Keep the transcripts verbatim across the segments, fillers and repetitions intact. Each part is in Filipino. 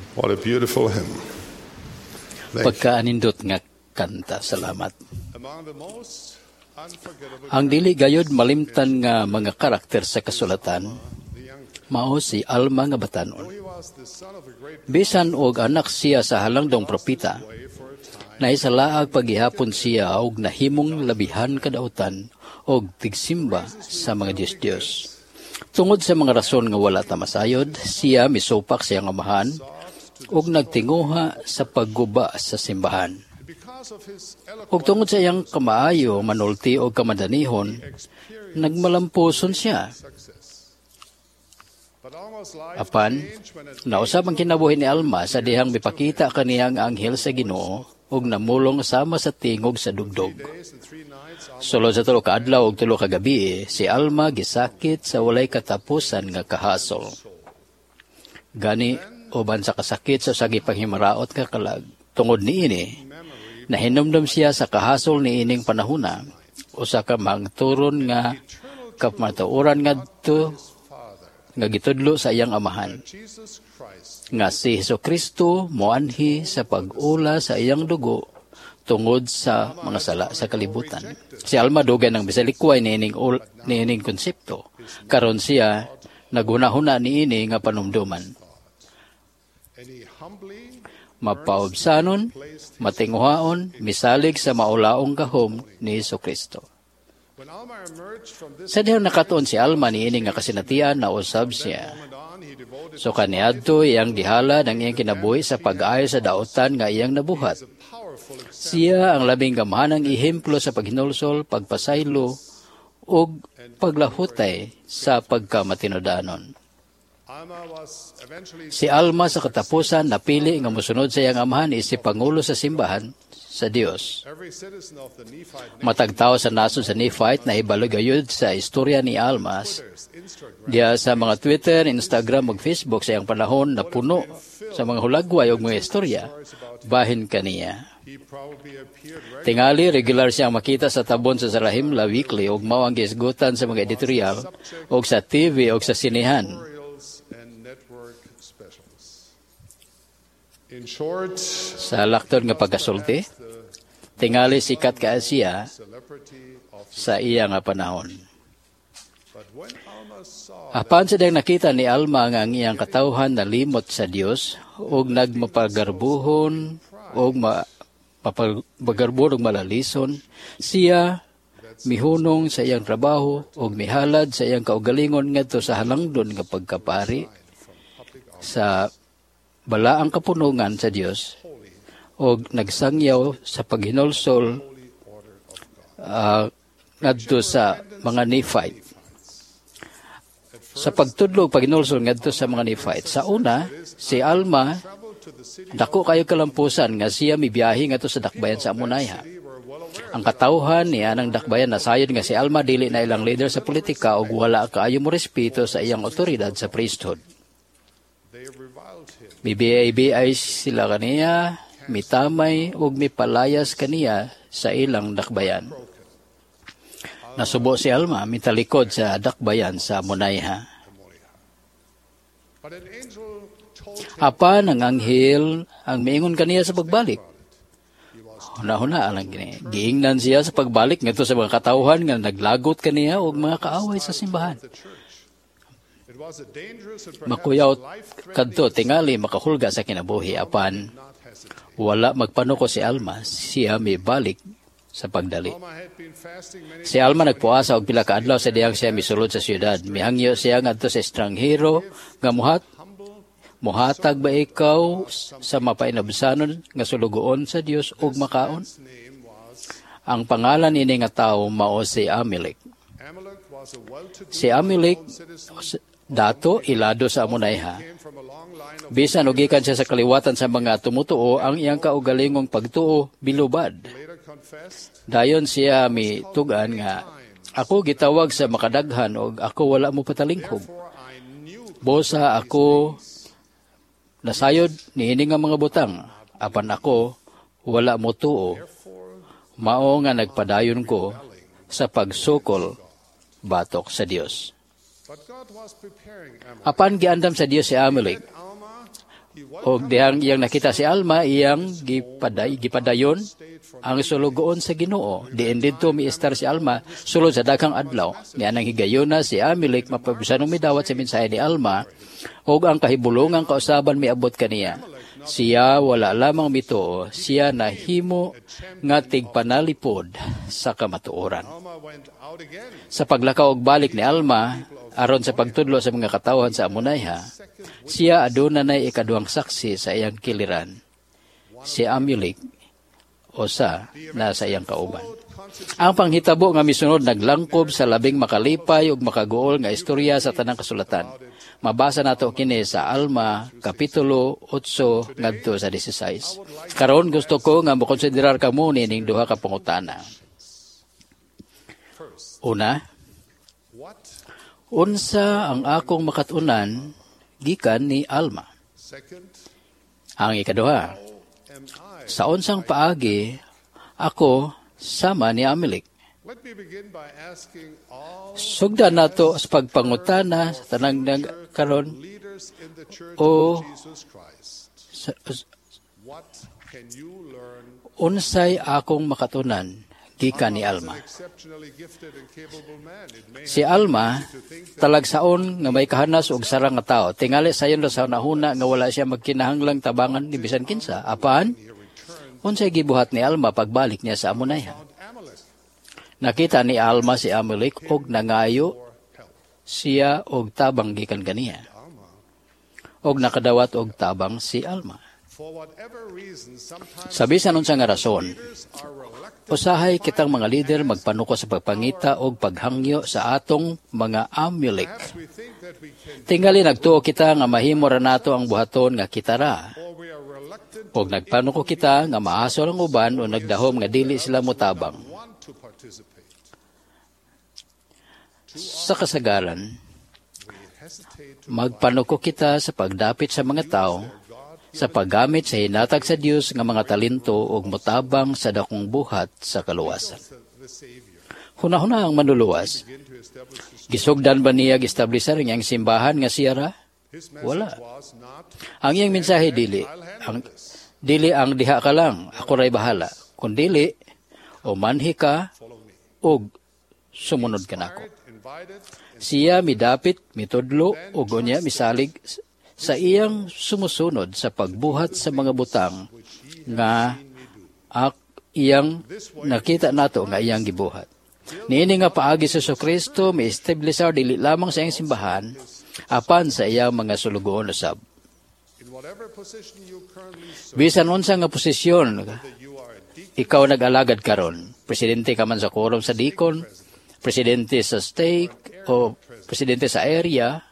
What a beautiful hymn. Thank you. Pagkaanindot nga kanta, salamat. Among the most unforgettable Ang dili gayod malimtan nga mga karakter sa kasulatan, mao si Alma nga batanon. he was the son of a great Bisan og anak siya sa halangdong propita, way for a time. naisalaag paghihapon siya og nahimong labihan kadautan og tigsimba sa mga Diyos-Diyos. Tungod sa mga rason nga wala ta masayod, siya misupak sa iyang amahan og nagtinguha sa pagguba sa simbahan. Because of his Ug tungod sa iyang kamaayo, manulti o kamadanihon, nagmalampuson siya. success. But almost life Apan, changed when it nausab ang kinabuhi ni Alma sa dihang mipakita kaniyang anghel sa Ginoo ug namulong sama sa tingog sa dugdog. days and three nights Alma Sulod sa tulo ka adlaw ug tulo ka gabi, si Alma gisakit sa walay katapusan nga kahasol. Gani uban sa kasakit sa sagi panghimaraot nga kalag, tungod niini, nahinumdum siya sa kahasol niining panahuna, usa ka mangturon nga kapmatuoran ngadto nga gitudlo sa iyang amahan, Jesus Christ nga si Hesukristo moanhi sa pag-ula sa iyang dugo tungod sa mga sala sa kalibutan. Si Alma dugay ng bisalikway niining ul- niining konsepto. Karon siya naghunahuna niini nga panumduman. and he humbly Mapaubsanon, matinguhaon, misalig sa maulaong gahom ni Hesukristo. when Alma emerged from this Sa dihang nakatuon si Alma niini nga kasinatian na usab siya. moment on he devoted So kaniadto iyang dihala ng iyang kinabuhi sa pag-ayo sa daotan nga iyang nabuhat. powerful example Siya ang labing gamahanang ihemplo sa paghinulsol, pagpasaylo, ug paglahutay sa pagkamatinodanon. Alma was eventually Si Alma sa katapusan napili nga mosunod sa iyang amahan isip pangulo sa simbahan sa Dios. every citizen of the Nephite Matagtaw sa nason sa Nephite na ibalugayod sa istorya ni Almas. neighbors Instagram Diya sa mga Twitter, Instagram ug Facebook sa iyang panahon na puno sa mga hulagway ug mga istorya, bahin kaniya. he probably appeared regularly Tingali, regular siyang makita sa tabon sa Sarahimla Weekly ug mao ang gisgutan sa mga editorial ug sa T V ug sa sinehan. tutorials and network specials. In short, Sa lakton nga pagkasulti, tingali sikat ka siya celebrity of sa iya nga panahon. but when Alma saw Apan sa dayang nakita ni Alma nga ang iyang katawhan na limot sa Dios ug nagmapagarbuhon ug ma papagarbuhon ug malalison, siya mihunong sa iyang trabaho ug mihalad sa iyang kaugalingon ngadto sa halangdon nga pagkapari sa balaang kapunungan sa Dios ug nagsangyaw sa paghinulsol uh, ngadto sa mga Nephite. Sa pagtudlo ug paghinulsol ngadto sa mga Nephite. Sa una, si Alma traveled to the city dako kayo kalampusan nga siya mibiyahe ngadto sa dakbayan sa Amunayha. were well aware Ang katawhan niya ng dakbayan nasayod nga si Alma dili na ilang leader sa politika ug wala kaayo mo respeto sa iyang otoridad sa priesthood. they reviled him. Bibiyay sila kaniya, mitamay ug mipalayas kaniya sa ilang dakbayan. Nasubo si Alma mitalikod sa dakbayan sa Amunayha. But an angel told him Apan ang anghel ang miingon kaniya sa pagbalik. Huna-huna alang gini. Giingnan siya sa pagbalik ngadto sa mga katawhan nga naglagot kaniya og mga kaaway sa simbahan. the church. It was a dangerous and perhaps Makuyaw life-threatening kadto tingali makahulga sa kinabuhi apan not hesitate. wala magpanuko si Alma, siya mibalik sa pagdali. Alma had been fasting many Si Alma nagpuasa og pila ka adlaw sa diyang siya misulod sa syudad. Mihangyo siya ngadto sa estranghero nga muhat humble muhatag ba ikaw sa mapainabsanon nga sulugoon sa Dios ug makaon? his name was Ang pangalan ini nga tawo mao si Amalek. Amalek was a well-to-do Si Amalek citizen dato ilado sa Amunayha. came from a long line of Bisan og gikan siya sa kaliwatan sa mga tumutuo, ang iyang kaugalingong pagtuo bilubad. later confessed Dayon siya mitugan nga, ako gitawag sa makadaghan og ako wala mo patalinghog. for I knew Bosa ako nasayod niini nga mga butang. Apan ako wala mo tuo. Mao nga nagpadayon ko sa pagsukol batok sa Dios. but God was preparing Amalek. Apan giandam sa Dios si Amalek, Alma Og dihang iyang nakita si Alma, iyang gipaday, gipadayon ang sulugoon sa Ginoo. Diin dito miistar si Alma, sulod sa daghang adlaw. Niya nang higayuna si Amalek, mapabisanong midawat sa mensahe ni Alma, og ang kahibulungang kausaban miabot kaniya. Siya wala lamang mituo, siya nahimo nga tigpanalipod sa kamatuoran. Sa paglakaw og balik ni Alma, aron sa pagtudlo sa mga katawhan sa Amonayha, siya aduna nay ikaduhang saksi sa iyang kiliran. Si Amalek o sa nasa iyang kauban. Ang panghitabo nga misunod naglangkob sa labing makalipay ug makaguol nga istorya sa tanang kasulatan. Mabasa nato kini sa Alma kapitulo eight ngadto sa sixteen. Karon gusto ko nga mokonsiderar kamo nining duha ka pangutana. Una, unsa ang akong makatunan gikan ni Alma? Ang ikaduha, sa unsang paagi ako sama ni Amalek? Sugdan nato sa pagpangutana sa tanang nagkaron o sa, unsay akong makatunan gikan ni Alma. Si Alma talagsaon nga may kahanas og sarang nga tao. Tingali sayon sa nahuna nga wala siya magkinahanglang tabangan ni bisan kinsa. Apan unsay gibuhat ni Alma pagbalik niya sa Amonayha? Nakita ni Alma si Amalek og nangayo siya og tabang gikan kaniya. Og nakadawat og tabang si Alma. Sa bisan unsa nga rason, usahay kitang mga lider magpanuko sa pagpangita og paghangyo sa atong mga Amalek. Tingali nagtuo kita nga mahimo ra nato ang buhaton nga kita ra. Og nagpanuko kita nga maasol ang uban o nagdahom nga dili sila motabang. Sa kasagaran, magpanuko kita sa pagdapit sa mga tao, sa paggamit sa hinatag sa Dios nga mga talento ug motabang sa dakong buhat sa kaluwasan. Hunahuna ang manluluwas. Gisugdan ba niya gistablisar ang iyang simbahan nga siya ra? Wala. Ang iyang mensahe dili, ang dili ang diha ka lang, ako ray bahala. Kung dili, o manhi ka og sumunod ka nako. Siya midapit, mitudlo, ug unya misalig sa iyang sumusunod sa pagbuhat sa mga butang nga ak iyang nakita nato nga iyang gibuhat. Niini nga paagi sa Kristo may establisar dili lamang sa iyang simbahan, apan sa iyang mga sulugoon usab. Bisan unsa nga posisyon ikaw nag-alagad karon, presidente ka man sa quorum sa dikon, presidente sa stake o presidente sa area,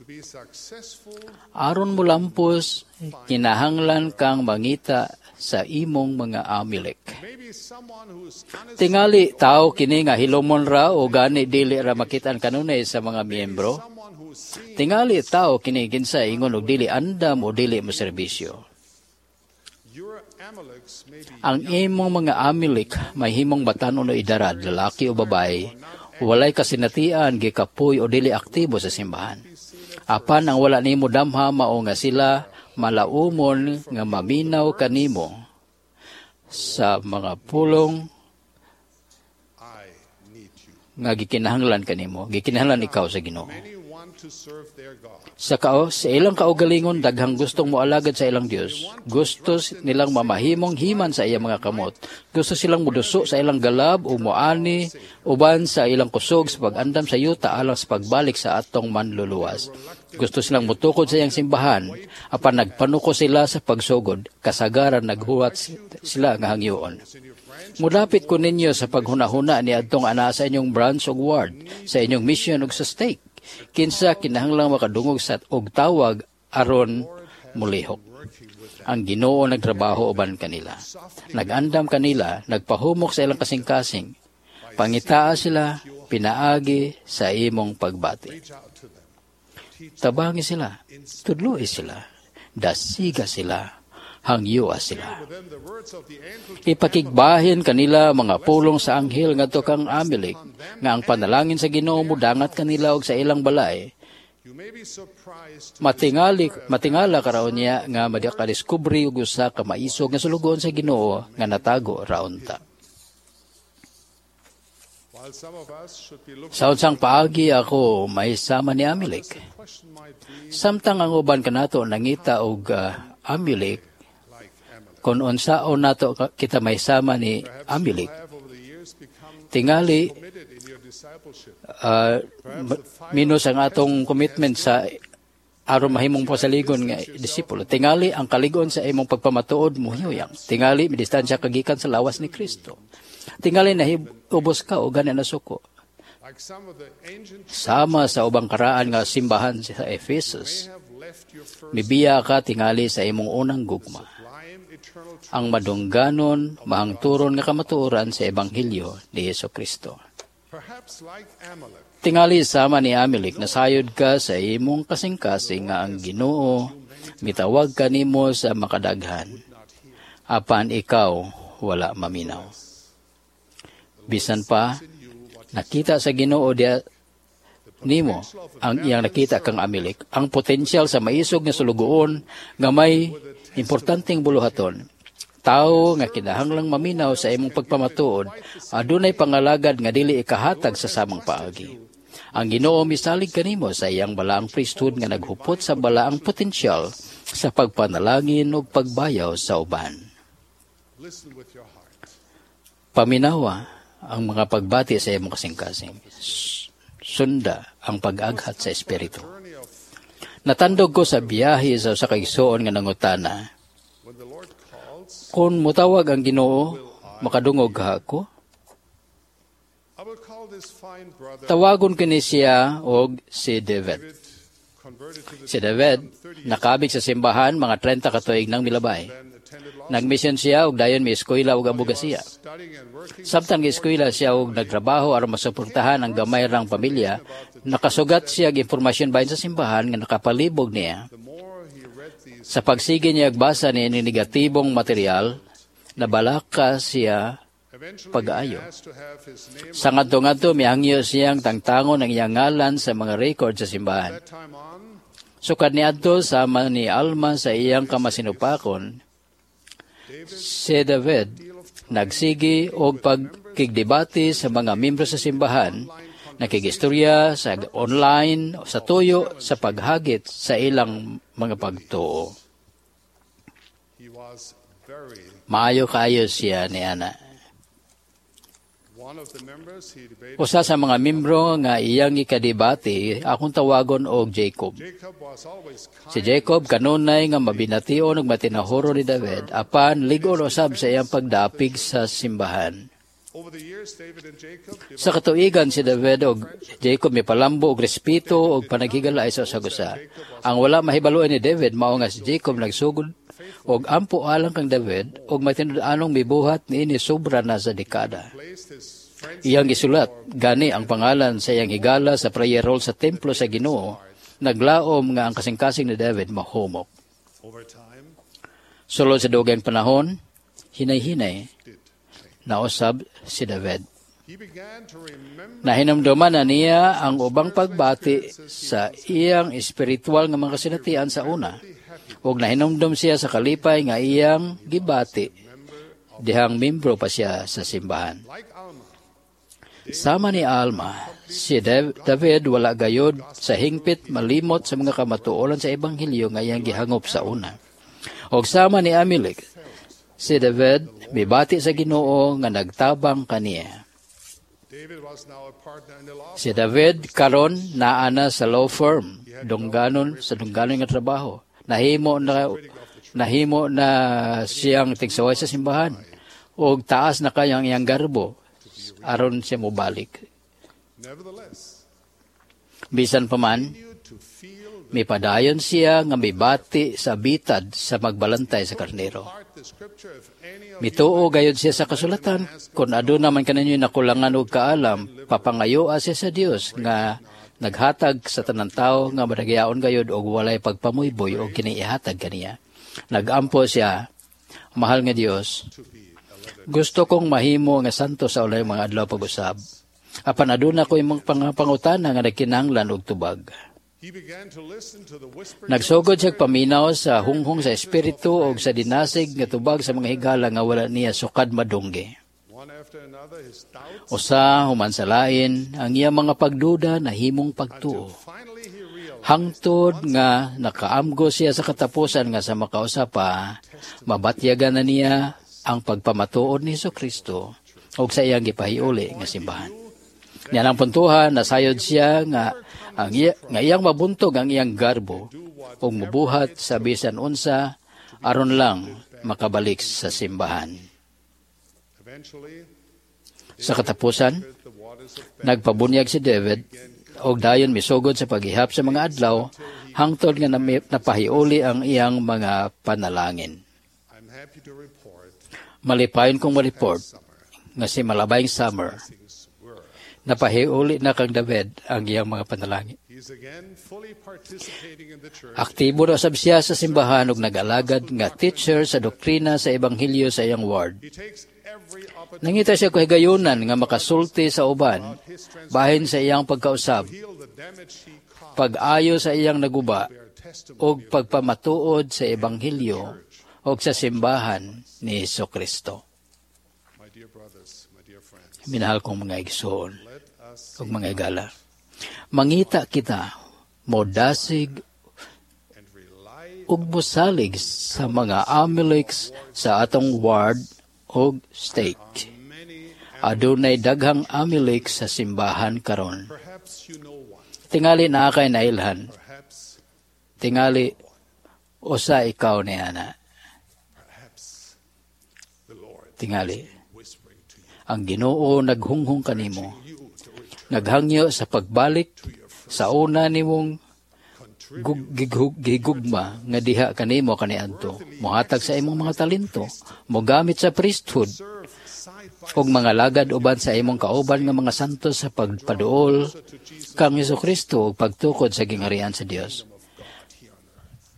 aron mo lampos, kinahanglan kang mangita sa imong mga Amalek. Tingali tao kini nga hilomon ra o gani dili ra makitaan kanunay sa mga miyembro. Tingali tao kini kinsa ingon og dili andam o dili mo serbisyo. Ang imong mga Amalek mahimong batan-on o idarad, lalaki o babae, walay kasinatian, gikapoy o dili aktibo sa simbahan. Apan ang wala nimo damha mao nga sila malaumon nga maminaw kanimo sa mga pulong nga gikinahanglan kanimo, gikinahanglan ikaw sa Ginoo. Sa kao, sa ilang kaugalingon, daghang gustong moalagad sa ilang Dios. Gusto nilang mamahimong himan sa iyang mga kamot. Gusto silang muduso sa ilang galab o moani, uban sa ilang kusog sa pag-andam sa yuta alang sa pagbalik sa atong manluluwas. Gusto silang mutukod sa iyang simbahan, apan nagpanuko sila sa pagsugod, kasagaran naghuwat sila nga hangyoon. Mudapit ko ninyo sa paghuna-huna ni adtong ana sa inyong branch o ward, sa inyong mission o sa stake. Kinsa kinahanglang makadungog sa og tawag aron mulihok. Ang Ginoo nagtrabaho uban kanila. Nagandam kanila, nagpahumok sa ilang kasing-kasing. Pangitaa sila, pinaagi sa imong pagbati. Tabangi sila, tudloi sila, dasiga sila, hangyua sila. Ipakigbahin kanila mga pulong sa anghel ngadto kang Amalek, nga ang panalangin sa Ginoo mudangat kanila og sa ilang balay, You may be surprised to Matingali discover a matingala karon niya nga madakadiskubre og usa ka maisog nga sulugon sa Ginoo nga natago raon ta. while some of us should be looking Sa unsang paagi ako may sama ni Amalek. the question might be Samtang ang uban kanato nangita og uh, Amalek like Amalek. kun unsaon nato ka- kita may sama ni Perhaps Amalek. you have over the years become Tingali committed in your discipleship. uh, ma- minus ang atong commitment sa aron mahimong pasaligon nga disipulo. Tingali ang kaligon sa imong pagpamatuod mo hiyang. Tingali midistansya kagikan sa lawas ni Kristo. Tingali nahibubos ka o gani na suko. Like some of the ancient Sama sa ubang karaan nga simbahan sa may Ephesus, have left your first mibiya ka tingali sa imong unang gugma. sublime eternal truth. Ang madungganon, mahangturon nga kamatuoran sa Ebanghelyo ni Yesu Kristo. Perhaps like Amalek, Tingali sama ni Amalek, nasayod ka sa imong kasing-kasing nga ang Ginoo mitawag ka nimo sa makadaghan. Apan ikaw wala maminaw. Bisan pa nakita sa Ginoo dia nimo ang iyang nakita kang Amalek, ang potensyal sa maisog nga sulugoon nga may importanteng buluhaton. Tao nga kinahanglang maminaw sa imong pagpamatuod, adunay pangalagad nga dili ikahatag sa samang paagi. Ang Ginoo misalig kanimo sa iyang balaang priesthood nga naghupot sa balaang potensyal sa pagpanalangin ug pagbayaw sa uban. listen with your heart. Paminawa ang mga pagbati sa imong kasing-kasing. S- Sunda ang pag-aghat sa espiritu. Journey of Natandog ko sa biyahe sa usa ka igsoon nga nangutana, when the Lord calls, kung mutawag ang Ginoo, makadungog ka ako? I will call this fine brother Tawagon kini siya og si David. David, converted to the Si David, nakabig sa simbahan mga thirty ka tuig nang milabay. then attended law Nagmisyon siya ug dayon mi eskwela ug abogasiya. studying and working. Samtang eskwela siya og nagtrabaho aron masuportahan ang gamay rang pamilya, nakasugat siya og impormasyon bahin sa simbahan nga nakapalibog niya. The more he read these, Sa pagsige niya ug basa niya ni negatibong material, nabalaka siya. eventually pag-aayo. he has to have his name. Sa ngadto-ngadto mihangyo siyang tangtangon ang iyang ngalan sa mga record sa simbahan. That time on, Sukad niadto sama ni Alma sa iyang kamasinupakon, si David nagsigi og pagkigdebate sa mga membro sa simbahan, nakigistorya sa online sa tuyo sa paghagit sa ilang mga pagtuo. he was very. Maayo kaayo siya ni ana. One of the members he debated. Usa sa mga membro nga iyang ikadebate akong tawagon og Jacob. Jacob was always kind. Si Jacob kanunay nga mabination ug matinahuro ni David apan ligon usab sa iyang pagdapig sa simbahan. Over the years, David and Jacob Sa katuigan si David og Jacob mipalambo og respeto og panaghigala sa usa. Ang wala mahibaluan ni David mao nga si Jacob nagsugod og ampo alang kang David og matinud-anong mibuhat niini sobra na sa dekada. placed his friends Iyang gisulat gani ang pangalan sa iyang higala sa prayer roll sa templo sa Ginoo. Naglaom nga ang kasing-kasing ni David mahumok. over time. Sulod sa dugang panahon, hinay-hinay Did nausab si David. he began to remember Nahinumduman na niya ang ubang pagbati sa iyang espiritual nga mga kasinatian sa una. Ug nahinumdum siya sa kalipay nga iyang gibati dihang membro pa siya sa simbahan. like Alma, Sama ni Alma, si Dav- David wala gayod sa hingpit malimot sa mga kamatuoran sa Ebanghelyo nga iyang gihangop sa una. Og sama ni Amalek, si David mibati sa Ginoo nga nagtabang kaniya. David was now a partner in the law. Si David karon naa na sa law firm, dungganon sa dungganon nga trabaho. Nahimo na nahimo na siyang tigsaway sa simbahan og taas na kayang iyang garbo aron siya mobalik. Nevertheless, Bisan pa man, you to feel mipadayon siya nga mibati sa bitad sa magbalantay sa karnero. part the scripture of any of Mituo gayud siya sa kasulatan, kung aduna man kaninyo nakulangan og kaalam, papangayoa siya sa Dios nga naghatag sa tanang tao nga madagyaon gayud og walay pagpamuyboy og kiniihatag kaniya. Nagampo siya, mahal nga Dios, to be a letter. gusto kong mahimo nga santo sa ulay mga adlaw pag-usab. Apan aduna ko imong pangapangutana nga nagkinahanglan og tubag. He began to listen to the whispering Nagsugod siya paminaw sa hunghong sa espiritu o sa dinasig nga tubag sa mga higala nga wala niya sukad madungge. one after another, his doubts, Usa human sa lain ang iya mga pagduda na himong until pagtuo. finally he realized Hangtod nga nakaamgo siya sa katapusan nga sa makausapa, mabatyagan na niya ang pagpamatuod ni Jesucristo o sa iyang gipahiuli nga simbahan. Yan ang puntuhan, nasayod siya nga ang iya, nga iyang mabuntog ang iyang garbo o mubuhat sa bisan unsa aron lang makabalik sa simbahan. eventually Sa katapusan, the waters of nagpabunyag si David og dayon misugod sa paghihap sa mga adlaw hangtod nga nami- napahiuli ang iyang mga panalangin. I'm happy to report Malipayon kong ma-report summer nga si Malabayng Summer things were. napahiuli na kang David ang iyang mga panalangin. He's again fully participating in the church. Aktibo na sab siya sa simbahan ug nag-alagad nga teacher sa doktrina sa ebanghelyo sa iyang ward. He takes every opportunity Nangita siya kahigayunan nga makasulti sa uban about his transformation bahin sa iyang pagkausab, to heal the damage he caused. pag-ayo sa iyang naguba Bear testimony ug pagpamatuod sa ebanghelyo ug sa simbahan ni Jesucristo. My dear brothers, my dear friends, Minahal kong mga igsoon let us ug mga igala. Mangita kita modasig and rely ug mosalig sa mga Amalex sa atong ward ug state. on many. Adunay daghang Amalex sa simbahan karon. Perhaps you know one. Tingali na kay nailhan. Perhaps, Tingali usa ikaw ni ana. perhaps the Lord Tingali whispering to you, ang Ginoo naghunghong kanimo. you to return Naghangyo sa pagbalik to your first sa una nimong contribute gug- gigug- gigugma nga diha kanimo kaniadto. Mohatag sa imong mga talento, mogamit sa priesthood serve side by ug mga lagad uban sa imong kauban nga mga santos sa pagpaduol side to Jesus kang Jesucristo ug pagtukod sa gingharian sa Dios. of God here on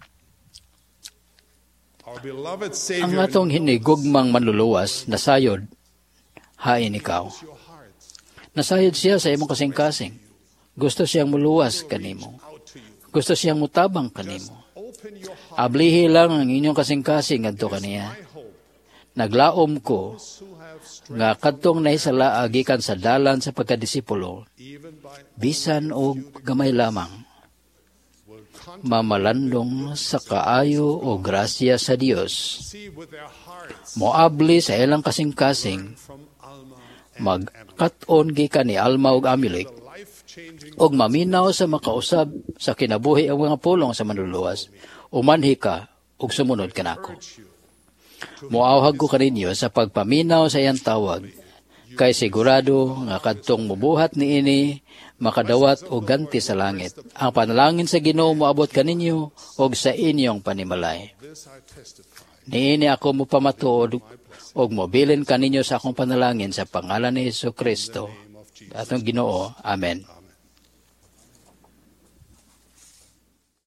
earth. Our beloved Ang Savior atong hinigugmang manluluwas nasayod hain ikaw. knows your heart Nasayod siya sa imong kasing-kasing. Gusto siyang muluwas kanimo. out to you. Gusto siyang mutabang kanimo. Open your heart. Ablihi lang ang inyong kasing-kasing adto kaniya. I hope Naglaom ko those who have strayed nga kadtong naisala gikan sa dalan sa pagkadisipulo, even by bisan og gamay lamang, will contact mamalandong sa kaayo o grasya sa Dios. see with their hearts Moabli sa ilang kasing-kasing, from Alma magkat-on gikan ni Alma ug Amalek, the life-changing og maminaw sa makausab sa kinabuhi ang mga pulong sa manluluwas, umanhi ka ug sumunod kanako. virtue. Moawhag ko kaninyo sa pagpaminaw sa iyang tawag, kay sigurado nga kadtong mubuhat ni ini makadawat og ganti sa langit. Ang panalangin sa Ginoo moabot kaninyo og sa inyong panimalay. This I testify. Niini ako mopamatuod og mobilin kaninyo sa akong panalangin sa pangalan ni Jesucristo. Atong Ginoo. Amen.